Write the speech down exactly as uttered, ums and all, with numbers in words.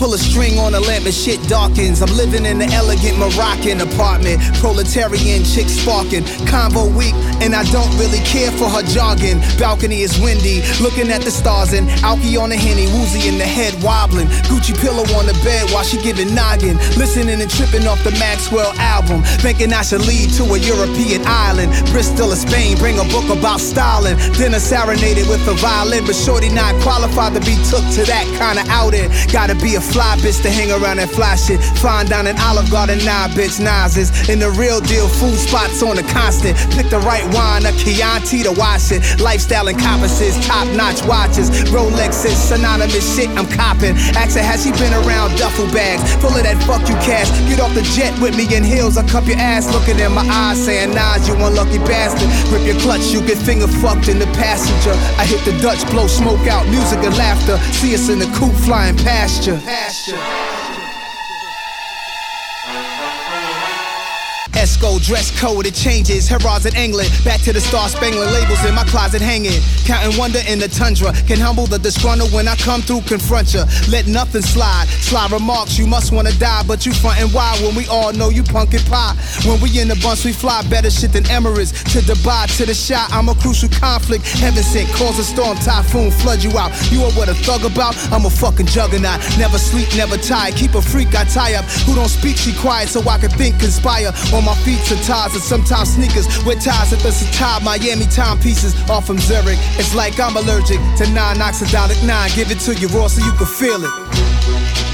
Pull a string on a lamp and shit darkens. I'm living in an elegant Moroccan apartment. Proletarian chick sparking. Convo weak, and I don't really care for her jargon. Balcony is windy, looking at the stars and Alky on the Henny, woozy in the head wobbling. Gucci pillow on the bed while she giving noggin. Listening and tripping off the Maxwell album. Thinking I should lead to a European island. Bristol or Spain, bring a book about styling. Dinner serenaded with a violin, but shorty not qualified to be took to that kind of outing. Gotta be a fly bitch to hang around that fly shit. Flying down in Olive Garden, nah bitch, Nazes. In the real deal, food spots on the constant. Pick the right wine, a Chianti to wash it. Lifestyle and compasses, top notch watches. Rolexes, synonymous shit I'm copping. Ask her, has she been around duffel bags? Full of that fuck you cash. Get off the jet with me in heels, I cup your ass. Looking in my eyes, saying, Nas, you unlucky bastard. Rip your clutch, you get finger fucked in the passenger. I hit the Dutch, blow smoke out, music and laughter. See us in the coupe flying pasture. Pasture. Esco dress code, it changes. Harrods in England, back to the Star Spangled labels in my closet hanging. Counting wonder in the tundra, can humble the disgruntled when I come through, confront ya. Let nothing slide, sly remarks, you must wanna die, but you frontin' wild when we all know you punkin' pie. When we in the bunch, we fly better shit than Emirates. To Dubai, to the shot, I'm a crucial conflict. Heaven sent, cause a storm, typhoon, flood you out. You are what a thug about, I'm a fucking juggernaut. Never sleep, never tired, keep a freak I tie up. Who don't speak, she quiet so I can think, conspire. On my feet to ties and sometimes sneakers with ties at the Satab Miami timepieces off from Zurich. It's like I'm allergic to non-oxidolic nine. Give it to you raw so you can feel it.